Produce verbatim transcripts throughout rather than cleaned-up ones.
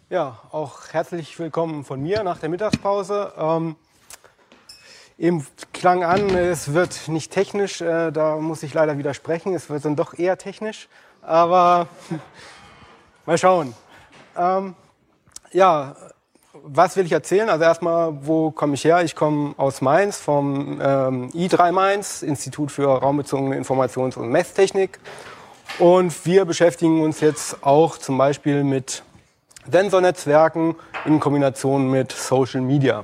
Ja, auch herzlich willkommen von mir nach der Mittagspause. Ähm, eben klang an, es wird nicht technisch, äh, da muss ich leider widersprechen, es wird dann doch eher technisch, aber mal schauen. Ähm, ja, was will ich erzählen? Also erstmal, wo komme ich her? Ich komme aus Mainz, vom ähm, I drei Mainz, Institut für raumbezogene Informations- und Messtechnik. Und wir beschäftigen uns jetzt auch zum Beispiel mit Sensornetzwerken in Kombination mit Social Media.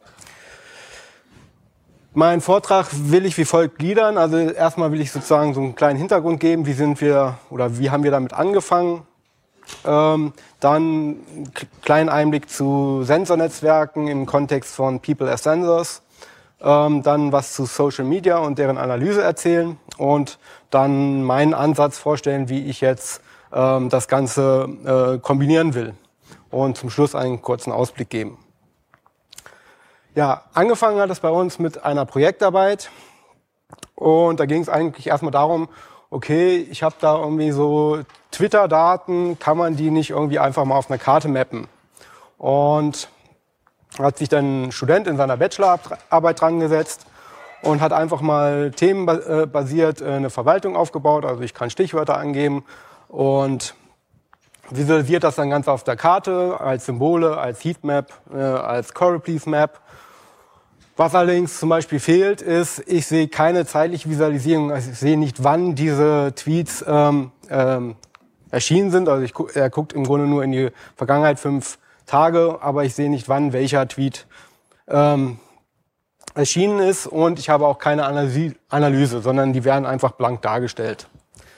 Meinen Vortrag will ich wie folgt gliedern. Also erstmal will ich sozusagen so einen kleinen Hintergrund geben, wie sind wir oder wie haben wir damit angefangen. Ähm, dann einen kleinen Einblick zu Sensornetzwerken im Kontext von People as Sensors. Ähm, dann was zu Social Media und deren Analyse erzählen und dann meinen Ansatz vorstellen, wie ich jetzt ähm, das Ganze äh, kombinieren will. Und zum Schluss einen kurzen Ausblick geben. Ja, angefangen hat es bei uns mit einer Projektarbeit und da ging es eigentlich erstmal darum, okay, ich habe da irgendwie so Twitter-Daten, kann man die nicht irgendwie einfach mal auf einer Karte mappen? Und hat sich dann ein Student in seiner Bachelorarbeit dran gesetzt und hat einfach mal themenbasiert eine Verwaltung aufgebaut, also ich kann Stichwörter angeben und visualisiert das dann ganz auf der Karte als Symbole, als Heatmap, äh, als Choropleth Map. Was allerdings zum Beispiel fehlt, ist, ich sehe keine zeitliche Visualisierung. Also ich sehe nicht, wann diese Tweets ähm, ähm, erschienen sind. Also ich gu er guckt im Grunde nur in die Vergangenheit fünf Tage, aber ich sehe nicht, wann welcher Tweet ähm, erschienen ist. Und ich habe auch keine Analyse, Analyse, sondern die werden einfach blank dargestellt.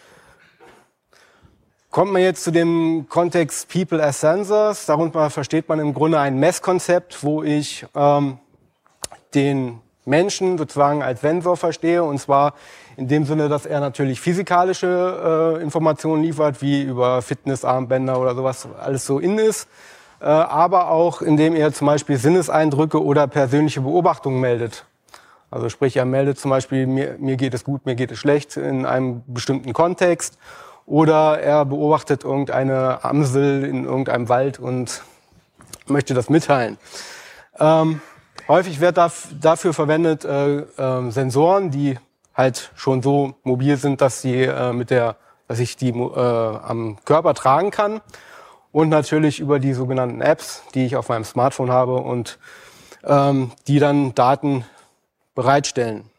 Kommt man jetzt zu dem Kontext People as Sensors, darunter versteht man im Grunde ein Messkonzept, wo ich ähm, den Menschen sozusagen als Sensor verstehe, und zwar in dem Sinne, dass er natürlich physikalische äh, Informationen liefert, wie über Fitnessarmbänder oder sowas alles so in ist, äh, aber auch indem er zum Beispiel Sinneseindrücke oder persönliche Beobachtungen meldet. Also sprich, er meldet zum Beispiel, mir, mir geht es gut, mir geht es schlecht in einem bestimmten Kontext. Oder er beobachtet irgendeine Amsel in irgendeinem Wald und möchte das mitteilen. Ähm, häufig wird daf dafür verwendet äh, äh, Sensoren, die halt schon so mobil sind, dass sie äh, mit der, dass ich die äh, am Körper tragen kann. Und natürlich über die sogenannten Apps, die ich auf meinem Smartphone habe und ähm, die dann Daten bereitstellen.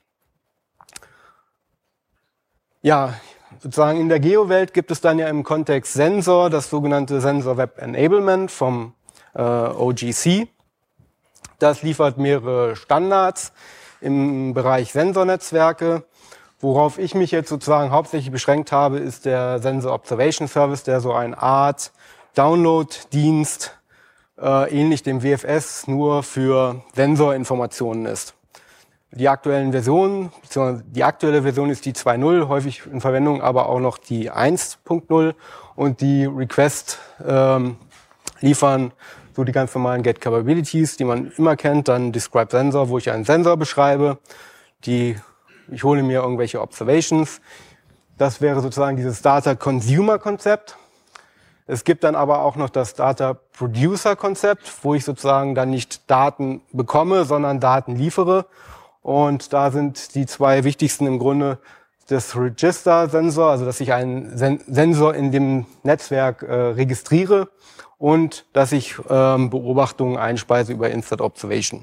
Ja. Sozusagen in der Geo-Welt gibt es dann ja im Kontext Sensor das sogenannte Sensor Web Enablement vom äh, O G C. Das liefert mehrere Standards im Bereich Sensornetzwerke. Worauf ich mich jetzt sozusagen hauptsächlich beschränkt habe, ist der Sensor Observation Service, der so eine Art Download-Dienst, äh, ähnlich dem W F S, nur für Sensorinformationen ist. Die aktuellen Versionen, beziehungsweise die aktuelle Version ist die zwei Punkt null, häufig in Verwendung, aber auch noch die eins Punkt null und die Request ähm, liefern so die ganz normalen Get Capabilities, die man immer kennt, dann Describe Sensor, wo ich einen Sensor beschreibe, die, ich hole mir irgendwelche Observations. Das wäre sozusagen dieses Data Consumer Konzept. Es gibt dann aber auch noch das Data Producer Konzept, wo ich sozusagen dann nicht Daten bekomme, sondern Daten liefere. Und da sind die zwei wichtigsten im Grunde das Register-Sensor, also dass ich einen Sen Sensor in dem Netzwerk äh, registriere und dass ich ähm, Beobachtungen einspeise über Instant Observation.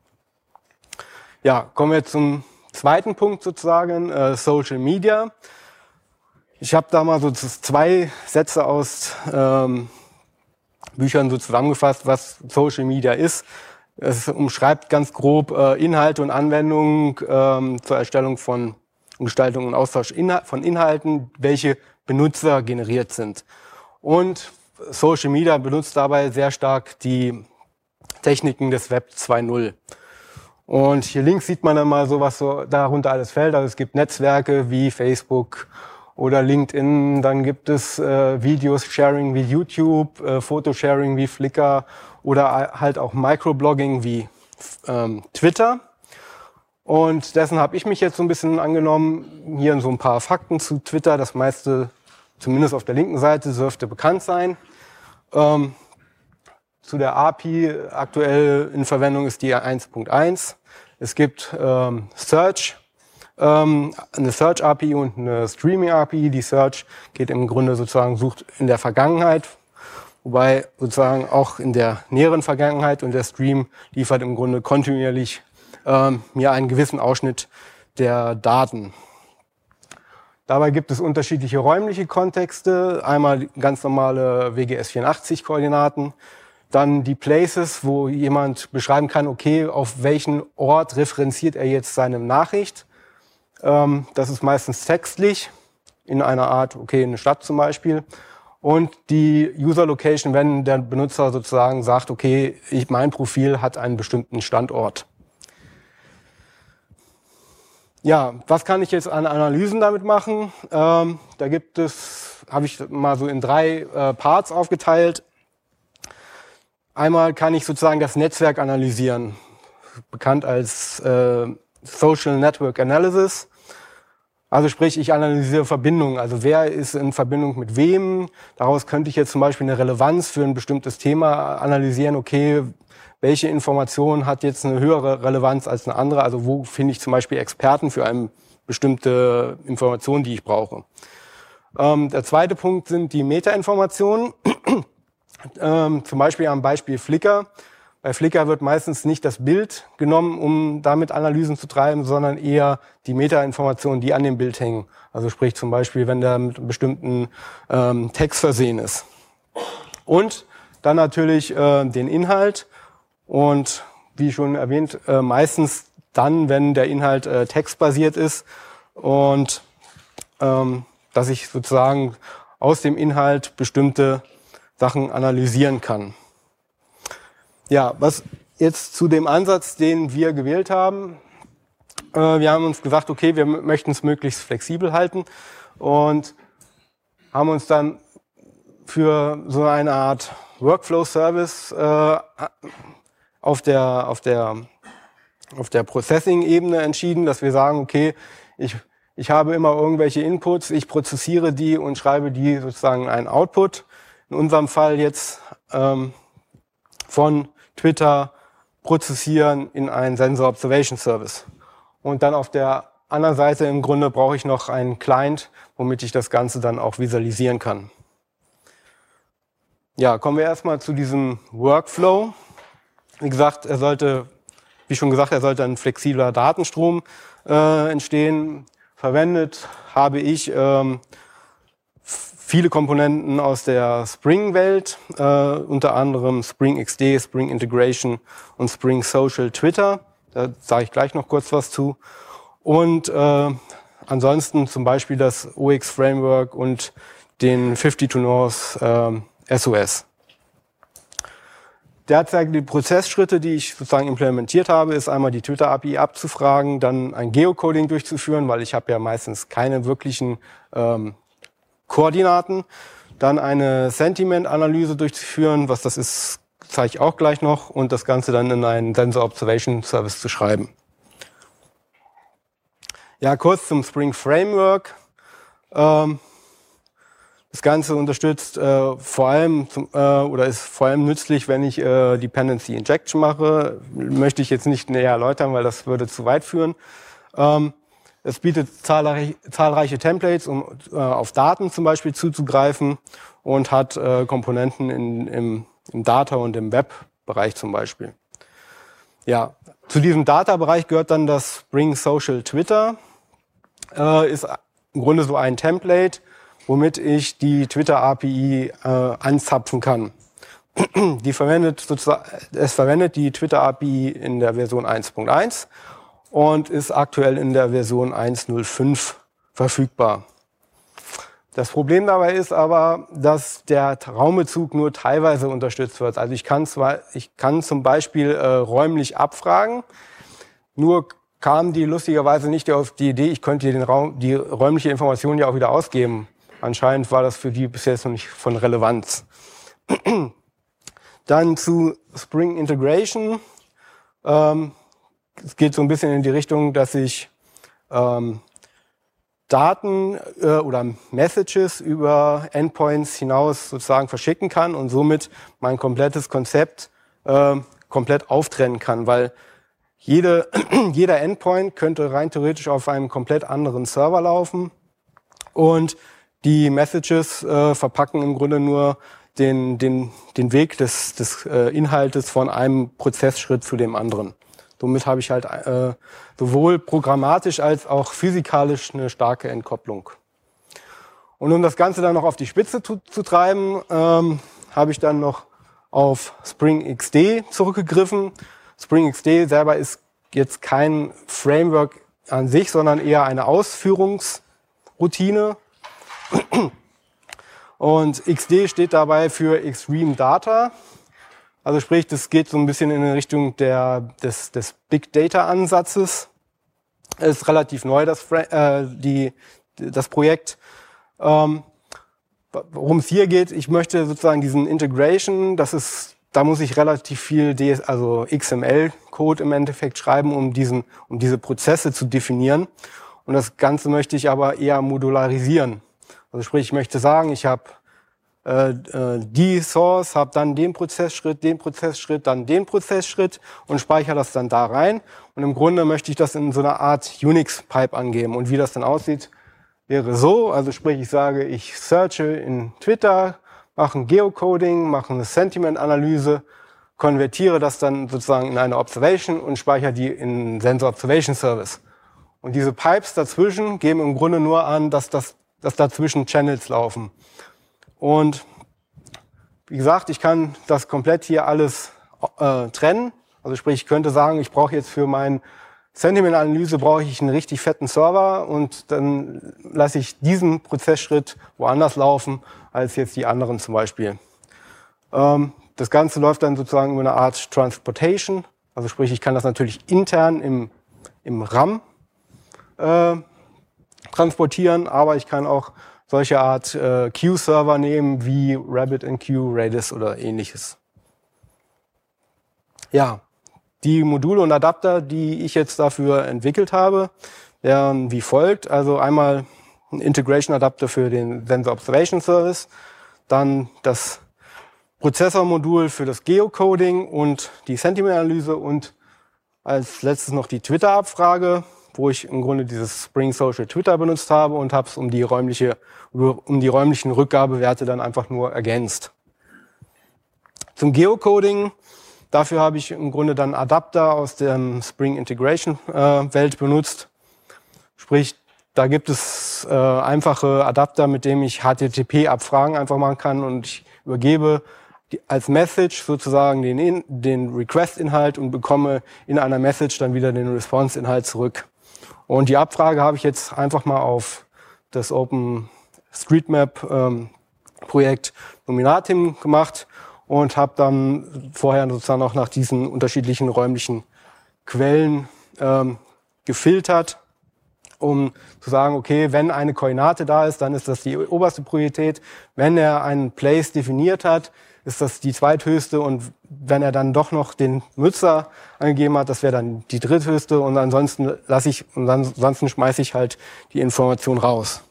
Ja, kommen wir zum zweiten Punkt sozusagen, äh, Social Media. Ich habe da mal so zwei Sätze aus ähm, Büchern so zusammengefasst, was Social Media ist. Es umschreibt ganz grob äh, Inhalte und Anwendungen ähm, zur Erstellung von und Gestaltung und Austausch Inhal- von Inhalten, welche Benutzer generiert sind. Und Social Media benutzt dabei sehr stark die Techniken des Web zwei Punkt null. Und hier links sieht man dann mal so, was so darunter alles fällt. Also es gibt Netzwerke wie Facebook oder LinkedIn, dann gibt es äh, Videos-Sharing wie YouTube, äh, Fotosharing wie Flickr oder halt auch Microblogging wie ähm, Twitter. Und dessen habe ich mich jetzt so ein bisschen angenommen. Hier so ein paar Fakten zu Twitter. Das meiste, zumindest auf der linken Seite, dürfte bekannt sein. Ähm, zu der A P I. Aktuell in Verwendung ist die eins Punkt eins. Es gibt ähm, Search, ähm, eine Search-A P I und eine Streaming-A P I. Die Search geht im Grunde sozusagen, sucht in der Vergangenheit, wobei sozusagen auch in der näheren Vergangenheit, und der Stream liefert im Grunde kontinuierlich ähm, mir einen gewissen Ausschnitt der Daten. Dabei gibt es unterschiedliche räumliche Kontexte. Einmal ganz normale W G S vierundachtzig-Koordinaten, dann die Places, wo jemand beschreiben kann, okay, auf welchen Ort referenziert er jetzt seine Nachricht. Ähm, das ist meistens textlich, in einer Art, okay, eine Stadt zum Beispiel. Und die User Location, wenn der Benutzer sozusagen sagt, okay, ich, mein Profil hat einen bestimmten Standort. Ja, was kann ich jetzt an Analysen damit machen? Ähm, da gibt es, habe ich mal so in drei äh, Parts aufgeteilt. Einmal kann ich sozusagen das Netzwerk analysieren, bekannt als äh, Social Network Analysis. Also sprich, ich analysiere Verbindungen. Also wer ist in Verbindung mit wem? Daraus könnte ich jetzt zum Beispiel eine Relevanz für ein bestimmtes Thema analysieren. Okay, welche Information hat jetzt eine höhere Relevanz als eine andere? Also wo finde ich zum Beispiel Experten für eine bestimmte Information, die ich brauche? Ähm, der zweite Punkt sind die Metainformationen. ähm, zum Beispiel am Beispiel Flickr. Bei Flickr wird meistens nicht das Bild genommen, um damit Analysen zu treiben, sondern eher die Metainformationen, die an dem Bild hängen. Also sprich zum Beispiel, wenn der mit einem bestimmten ähm, Text versehen ist. Und dann natürlich äh, den Inhalt. Und wie schon erwähnt, äh, meistens dann, wenn der Inhalt äh, textbasiert ist und ähm, dass ich sozusagen aus dem Inhalt bestimmte Sachen analysieren kann. Ja, was jetzt zu dem Ansatz, den wir gewählt haben. Äh, wir haben uns gesagt, okay, wir möchten es möglichst flexibel halten und haben uns dann für so eine Art Workflow-Service äh, auf der, auf der, auf der Processing-Ebene entschieden, dass wir sagen, okay, ich, ich habe immer irgendwelche Inputs, ich prozessiere die und schreibe die sozusagen einen Output. In unserem Fall jetzt ähm, von Twitter prozessieren in einen Sensor Observation Service. Und dann auf der anderen Seite im Grunde brauche ich noch einen Client, womit ich das Ganze dann auch visualisieren kann. Ja, kommen wir erstmal zu diesem Workflow. Wie gesagt, er sollte, wie schon gesagt, er sollte ein flexibler Datenstrom äh, entstehen. Verwendet habe ich ähm, viele Komponenten aus der Spring-Welt, äh, unter anderem Spring X D, Spring Integration und Spring Social Twitter. Da sage ich gleich noch kurz was zu. Und äh, ansonsten zum Beispiel das O X Framework und den fünfzig to North äh, S O S. Derzeit die Prozessschritte, die ich sozusagen implementiert habe, ist einmal die Twitter-A P I abzufragen, dann ein Geocoding durchzuführen, weil ich habe ja meistens keine wirklichen ähm, Koordinaten, dann eine Sentiment-Analyse durchzuführen, was das ist, zeige ich auch gleich noch, und das Ganze dann in einen Sensor Observation Service zu schreiben. Ja, kurz zum Spring Framework. Ähm, Das Ganze unterstützt äh, vor allem zum, äh, oder ist vor allem nützlich, wenn ich äh, Dependency Injection mache. Möchte ich jetzt nicht näher erläutern, weil das würde zu weit führen. Ähm, es bietet zahlreich, zahlreiche Templates, um äh, auf Daten zum Beispiel zuzugreifen, und hat äh, Komponenten in, im, im Data- und im Web-Bereich zum Beispiel. Ja, zu diesem Data-Bereich gehört dann das Spring Social Twitter. Äh, ist im Grunde so ein Template, womit ich die Twitter-A P I äh, anzapfen kann. Die verwendet sozusagen, es verwendet die Twitter-A P I in der Version eins Punkt eins und ist aktuell in der Version eins Punkt null fünf verfügbar. Das Problem dabei ist aber, dass der Raumbezug nur teilweise unterstützt wird. Also ich kann zwar, ich kann zum Beispiel äh, räumlich abfragen, nur kam die lustigerweise nicht auf die Idee, ich könnte den Raum, die räumliche Information ja auch wieder ausgeben. Anscheinend war das für die bis jetzt noch nicht von Relevanz. Dann zu Spring Integration. Ähm, es geht so ein bisschen in die Richtung, dass ich ähm, Daten äh, oder Messages über Endpoints hinaus sozusagen verschicken kann und somit mein komplettes Konzept äh, komplett auftrennen kann, weil jede, jeder Endpoint könnte rein theoretisch auf einem komplett anderen Server laufen und die Messages äh, verpacken im Grunde nur den, den, den Weg des, des äh, Inhaltes von einem Prozessschritt zu dem anderen. Somit habe ich halt äh, sowohl programmatisch als auch physikalisch eine starke Entkopplung. Und um das Ganze dann noch auf die Spitze zu, zu treiben, ähm, habe ich dann noch auf Spring X D zurückgegriffen. Spring X D selber ist jetzt kein Framework an sich, sondern eher eine Ausführungsroutine. Und X D steht dabei für Extreme Data. Also sprich, das geht so ein bisschen in Richtung der, des, des Big Data Ansatzes. Es ist relativ neu, das, äh, die, das Projekt. Ähm, worum es hier geht, ich möchte sozusagen diesen Integration, das ist, da muss ich relativ viel D S, also X M L-Code im Endeffekt schreiben, um diesen, um diese Prozesse zu definieren. Und das Ganze möchte ich aber eher modularisieren. Also sprich, ich möchte sagen, ich habe äh, die Source, habe dann den Prozessschritt, den Prozessschritt, dann den Prozessschritt und speichere das dann da rein. Und im Grunde möchte ich das in so einer Art Unix-Pipe angeben. Und wie das dann aussieht, wäre so. Also sprich, ich sage, ich searche in Twitter, mache ein Geocoding, mache eine Sentiment-Analyse, konvertiere das dann sozusagen in eine Observation und speichere die in Sensor Observation Service. Und diese Pipes dazwischen geben im Grunde nur an, dass, das, dass dazwischen Channels laufen. Und wie gesagt, ich kann das komplett hier alles äh, trennen. Also sprich, ich könnte sagen, ich brauche jetzt für meine Sentiment-Analyse brauche ich einen richtig fetten Server und dann lasse ich diesen Prozessschritt woanders laufen als jetzt die anderen zum Beispiel. Ähm, das Ganze läuft dann sozusagen über eine Art Transportation. Also sprich, ich kann das natürlich intern im, im RAM äh, transportieren, aber ich kann auch solche Art äh, Queue-Server nehmen wie RabbitMQ, Redis oder ähnliches. Ja, die Module und Adapter, die ich jetzt dafür entwickelt habe, wären wie folgt. Also einmal ein Integration-Adapter für den Sensor Observation Service, dann das Prozessormodul für das Geocoding und die Sentiment-Analyse und als letztes noch die Twitter-Abfrage, wo ich im Grunde dieses Spring Social Twitter benutzt habe und habe es um die räumliche, um die räumlichen Rückgabewerte dann einfach nur ergänzt. Zum Geocoding, dafür habe ich im Grunde dann Adapter aus der Spring Integration äh, Welt benutzt. Sprich, da gibt es äh, einfache Adapter, mit denen ich H T T P-Abfragen einfach machen kann und ich übergebe die, als Message sozusagen den, in, den Request-Inhalt und bekomme in einer Message dann wieder den Response-Inhalt zurück. Und die Abfrage habe ich jetzt einfach mal auf das OpenStreetMap-Projekt ähm, Nominatim gemacht und habe dann vorher sozusagen auch nach diesen unterschiedlichen räumlichen Quellen ähm, gefiltert, um zu sagen, okay, wenn eine Koordinate da ist, dann ist das die oberste Priorität. Wenn er einen Place definiert hat, ist das die zweithöchste und wenn er dann doch noch den Nutzer angegeben hat, das wäre dann die dritthöchste und ansonsten lasse ich und ansonsten schmeiße ich halt die Information raus.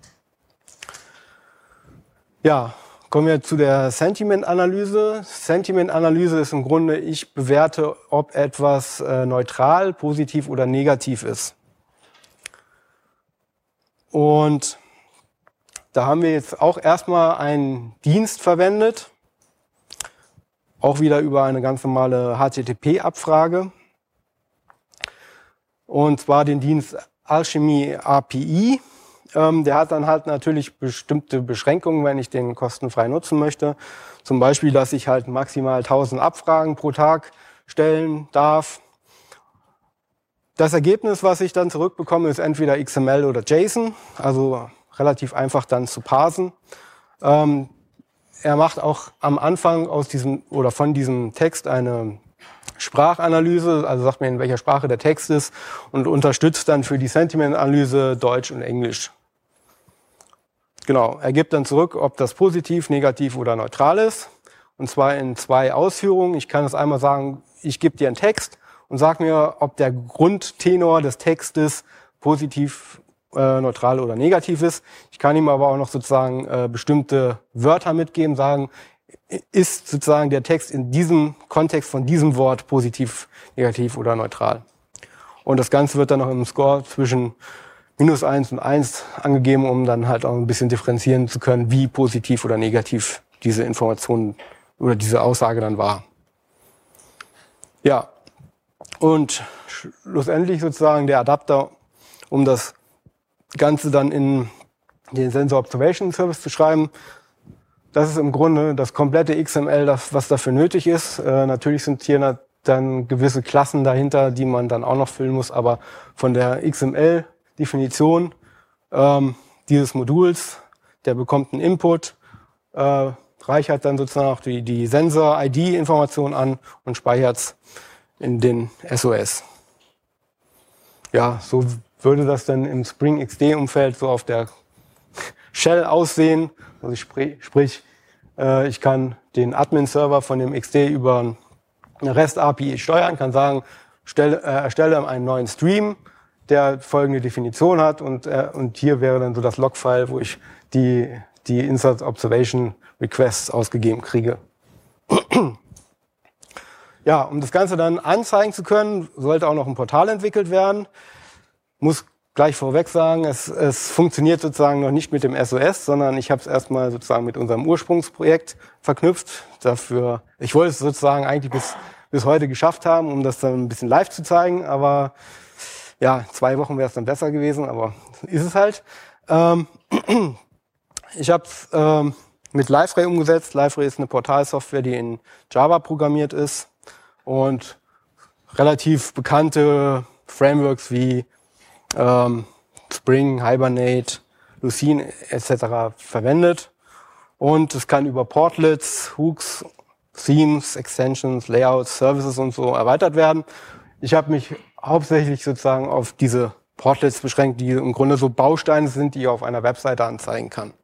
Ja, kommen wir zu der Sentiment-Analyse. Sentiment-Analyse ist im Grunde, ich bewerte, ob etwas äh, neutral, positiv oder negativ ist. Und da haben wir jetzt auch erstmal einen Dienst verwendet, auch wieder über eine ganz normale H T T P-Abfrage. Und zwar den Dienst Alchemy A P I. Ähm, der hat dann halt natürlich bestimmte Beschränkungen, wenn ich den kostenfrei nutzen möchte. Zum Beispiel, dass ich halt maximal tausend Abfragen pro Tag stellen darf. Das Ergebnis, was ich dann zurückbekomme, ist entweder X M L oder JSON, also relativ einfach dann zu parsen. Ähm, er macht auch am Anfang aus diesem oder von diesem Text eine Sprachanalyse, also sagt mir, in welcher Sprache der Text ist und unterstützt dann für die Sentiment-Analyse Deutsch und Englisch. Genau, er gibt dann zurück, ob das positiv, negativ oder neutral ist. Und zwar in zwei Ausführungen. Ich kann es einmal sagen, ich gebe dir einen Text und sag mir, ob der Grundtenor des Textes positiv äh, neutral oder negativ ist. Ich kann ihm aber auch noch sozusagen äh, bestimmte Wörter mitgeben, sagen, ist sozusagen der Text in diesem Kontext von diesem Wort positiv, negativ oder neutral. Und das Ganze wird dann noch im Score zwischen minus eins und eins angegeben, um dann halt auch ein bisschen differenzieren zu können, wie positiv oder negativ diese Information oder diese Aussage dann war. Ja, und schlussendlich sozusagen der Adapter, um das Ganze dann in den Sensor Observation Service zu schreiben. Das ist im Grunde das komplette X M L, das, was dafür nötig ist. Äh, natürlich sind hier dann gewisse Klassen dahinter, die man dann auch noch füllen muss, aber von der X M L-Definition ähm, dieses Moduls, der bekommt einen Input, äh, reichert dann sozusagen auch die, die Sensor-I D-Information an und speichert es in den S O S. Ja, so würde das dann im Spring X D-Umfeld so auf der Shell aussehen. Also sprich, sprich äh, ich kann den Admin-Server von dem X D über eine REST-A P I steuern, kann sagen, stelle, äh, erstelle einen neuen Stream, der folgende Definition hat und, äh, und hier wäre dann so das Log-File, wo ich die, die Insert Observation Requests ausgegeben kriege. Ja, um das Ganze dann anzeigen zu können, sollte auch noch ein Portal entwickelt werden. Muss gleich vorweg sagen, es, es funktioniert sozusagen noch nicht mit dem S O S, sondern ich habe es erstmal sozusagen mit unserem Ursprungsprojekt verknüpft. Dafür, ich wollte es sozusagen eigentlich bis, bis heute geschafft haben, um das dann ein bisschen live zu zeigen, aber ja, zwei Wochen wäre es dann besser gewesen, aber ist es halt. Ähm, ich habe es ähm, mit Liferay umgesetzt. Liferay ist eine Portalsoftware, die in Java programmiert ist und relativ bekannte Frameworks wie ähm, Spring, Hibernate, Lucene et cetera verwendet. Und es kann über Portlets, Hooks, Themes, Extensions, Layouts, Services und so erweitert werden. Ich habe mich hauptsächlich sozusagen auf diese Portlets beschränkt, die im Grunde so Bausteine sind, die ich auf einer Webseite anzeigen kann.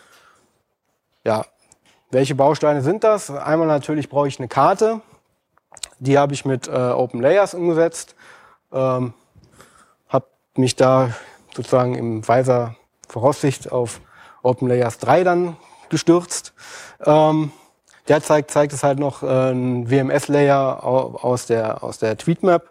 Ja, welche Bausteine sind das? Einmal natürlich brauche ich eine Karte. Die habe ich mit äh, OpenLayers umgesetzt. Ähm, habe mich da sozusagen im weiser Voraussicht auf OpenLayers drei dann gestürzt. Ähm, derzeit zeigt es halt noch äh, ein W M S-Layer aus der, aus der Tweetmap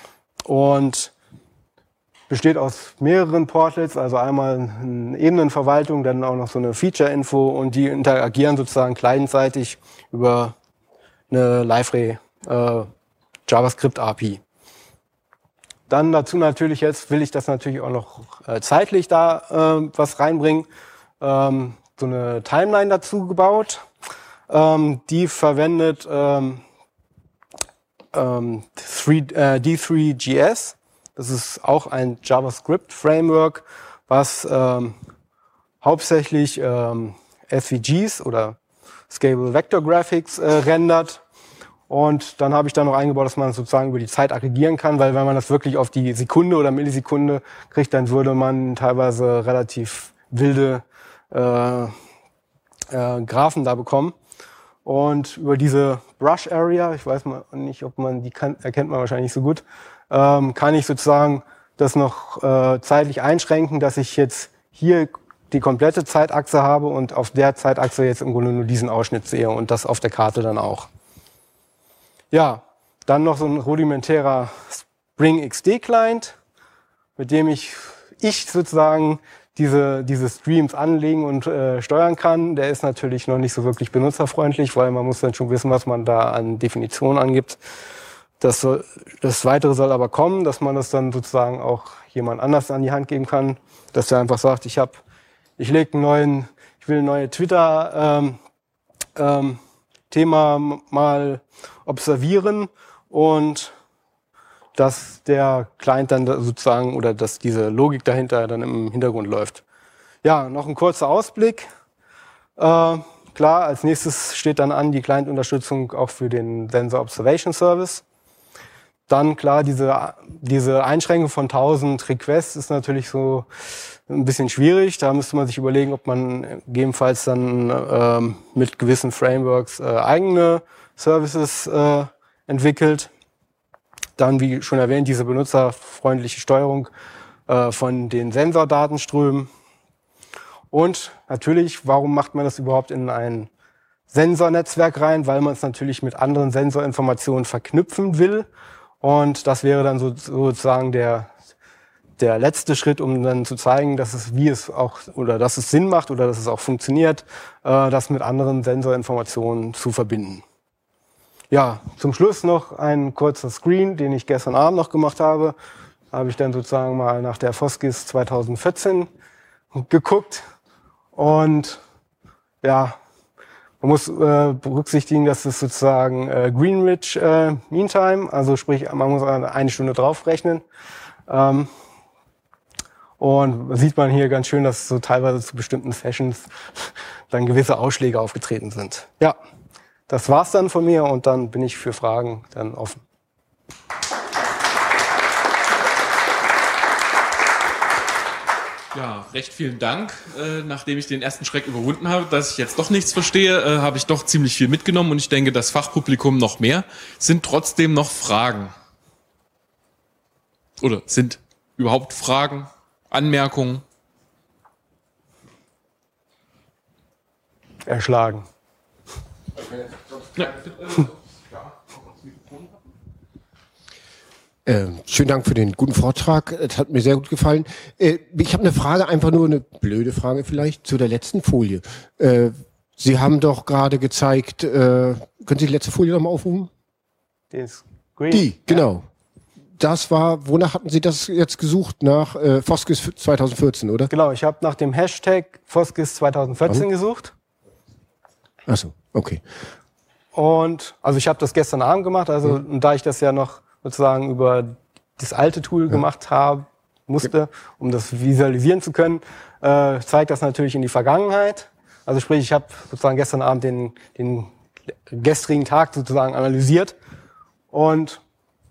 und besteht aus mehreren Portlets, also einmal eine Ebenenverwaltung, dann auch noch so eine Feature-Info und die interagieren sozusagen clientseitig über eine Liferay äh, JavaScript-A P I. Dann dazu natürlich jetzt will ich das natürlich auch noch äh, zeitlich da äh, was reinbringen. Ähm, so eine Timeline dazu gebaut. Ähm, die verwendet ähm, ähm, D drei G S. Das ist auch ein JavaScript-Framework, was ähm, hauptsächlich ähm, S V Gs oder Scalable Vector Graphics äh, rendert. Und dann habe ich da noch eingebaut, dass man sozusagen über die Zeit aggregieren kann, weil wenn man das wirklich auf die Sekunde oder Millisekunde kriegt, dann würde man teilweise relativ wilde äh, äh, Graphen da bekommen. Und über diese Brush Area, ich weiß mal nicht, ob man die kann, erkennt man wahrscheinlich nicht so gut, ähm, kann ich sozusagen das noch äh, zeitlich einschränken, dass ich jetzt hier die komplette Zeitachse habe und auf der Zeitachse jetzt im Grunde nur diesen Ausschnitt sehe und das auf der Karte dann auch. Ja, dann noch so ein rudimentärer Spring X D Client, mit dem ich, ich sozusagen diese, diese Streams anlegen und äh, steuern kann. Der ist natürlich noch nicht so wirklich benutzerfreundlich, weil man muss dann schon wissen, was man da an Definitionen angibt. Das, soll, das Weitere soll aber kommen, dass man das dann sozusagen auch jemand anders an die Hand geben kann, dass der einfach sagt, ich habe, ich lege einen neuen, ich will ein neue Twitter ähm, ähm, Thema mal observieren und dass der Client dann sozusagen oder dass diese Logik dahinter dann im Hintergrund läuft. Ja, noch ein kurzer Ausblick. Äh, klar, als nächstes steht dann an die Client-Unterstützung auch für den Sensor Observation Service. Dann klar, diese, diese Einschränkung von tausend Requests ist natürlich so ein bisschen schwierig. Da müsste man sich überlegen, ob man gegebenenfalls dann ähm, mit gewissen Frameworks äh, eigene Services äh, entwickelt. Dann, wie schon erwähnt, diese benutzerfreundliche Steuerung. äh, von den Sensordatenströmen. Und natürlich, warum macht man das überhaupt in ein Sensornetzwerk rein? Weil man es natürlich mit anderen Sensorinformationen verknüpfen will. Und das wäre dann so, sozusagen der, der letzte Schritt, um dann zu zeigen, dass es, wie es auch, oder dass es Sinn macht oder dass es auch funktioniert, äh, das mit anderen Sensorinformationen zu verbinden. Ja, zum Schluss noch ein kurzer Screen, den ich gestern Abend noch gemacht habe. Da habe ich dann sozusagen mal nach der Foskis zwanzig vierzehn geguckt. Und ja, man muss äh, berücksichtigen, dass es sozusagen äh, Greenwich äh, Mean Time, also sprich, man muss eine Stunde draufrechnen. Ähm, und sieht man hier ganz schön, dass so teilweise zu bestimmten Sessions dann gewisse Ausschläge aufgetreten sind. Ja, das war's dann von mir und dann bin ich für Fragen dann offen. Ja, recht vielen Dank. Äh, nachdem ich den ersten Schreck überwunden habe, dass ich jetzt doch nichts verstehe, äh, habe ich doch ziemlich viel mitgenommen und ich denke, das Fachpublikum noch mehr. Sind trotzdem noch Fragen? Oder sind überhaupt Fragen, Anmerkungen? Erschlagen. Ja. Äh, schönen Dank für den guten Vortrag. Es hat mir sehr gut gefallen. Äh, ich habe eine Frage, einfach nur eine blöde Frage vielleicht, zu der letzten Folie. Äh, Sie haben doch gerade gezeigt, äh, können Sie die letzte Folie nochmal aufrufen? Den Screen? Die, genau. Ja. Das war, wonach hatten Sie das jetzt gesucht? Nach äh, Foskis zwanzig vierzehn, oder? Genau, ich habe nach dem Hashtag Foskis zwanzig vierzehn Wann? gesucht. Ach so, okay. Und also ich habe das gestern Abend gemacht, also mhm. und da ich das ja noch sozusagen über das alte Tool ja. gemacht haben musste, um das visualisieren zu können, äh, zeigt das natürlich in die Vergangenheit. Also sprich, ich habe sozusagen gestern Abend den, den gestrigen Tag sozusagen analysiert und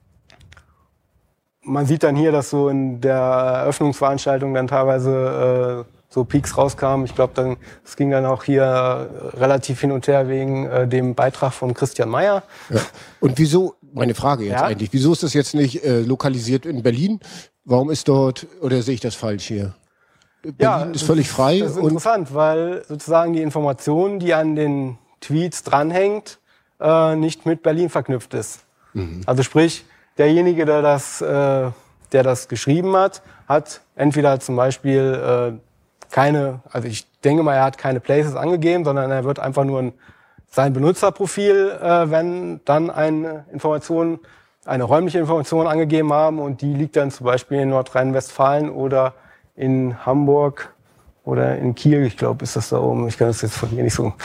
man sieht dann hier, dass so in der Eröffnungsveranstaltung dann teilweise äh, so Peaks rauskamen. Ich glaube, dann es ging dann auch hier relativ hin und her wegen äh, dem Beitrag von Christian Meyer. Ja. Und wieso, meine Frage jetzt ja? eigentlich, wieso ist das jetzt nicht äh, lokalisiert in Berlin? Warum ist dort, oder sehe ich das falsch hier? Berlin ja, ist völlig frei. Das ist interessant, weil sozusagen die Information, die an den Tweets dranhängt, äh, nicht mit Berlin verknüpft ist. Mhm. Also sprich, derjenige, der das, äh, der das geschrieben hat, hat entweder zum Beispiel äh, keine, also ich denke mal, er hat keine Places angegeben, sondern er wird einfach nur ein, sein Benutzerprofil, äh, wenn dann eine Information, eine räumliche Information angegeben haben und die liegt dann zum Beispiel in Nordrhein-Westfalen oder in Hamburg oder in Kiel, ich glaube, ist das da oben. Ich kann das jetzt von hier nicht so.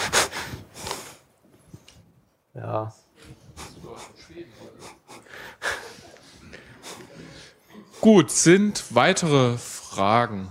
Ja. Gut, sind weitere Fragen?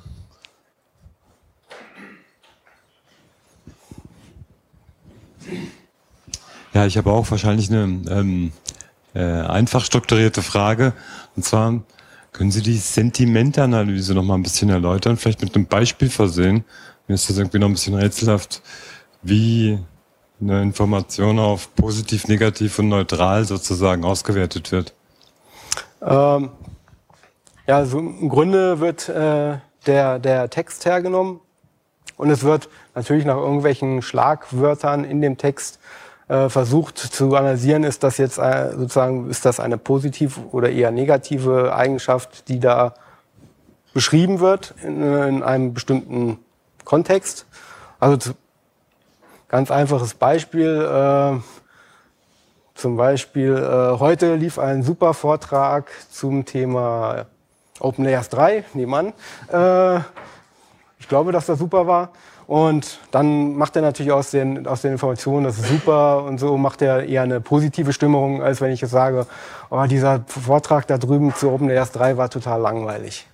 Ja, ich habe auch wahrscheinlich eine ähm, äh, einfach strukturierte Frage. Und zwar, können Sie die Sentimentanalyse noch mal ein bisschen erläutern, vielleicht mit einem Beispiel versehen? Mir ist das irgendwie noch ein bisschen rätselhaft, wie eine Information auf positiv, negativ und neutral sozusagen ausgewertet wird. Ähm, ja, also im Grunde wird äh, der, der Text hergenommen und es wird natürlich nach irgendwelchen Schlagwörtern in dem Text äh, versucht zu analysieren, ist das jetzt äh, sozusagen, ist das eine positive oder eher negative Eigenschaft, die da beschrieben wird in, in einem bestimmten Kontext. Also ganz einfaches Beispiel, äh, zum Beispiel äh, heute lief ein super Vortrag zum Thema OpenLayers drei nebenan. Äh, ich glaube, dass das super war. Und dann macht er natürlich aus den, aus den Informationen, das ist super und so, macht er eher eine positive Stimmung, als wenn ich jetzt sage, oh, dieser Vortrag da drüben zu OpenLayers drei war total langweilig.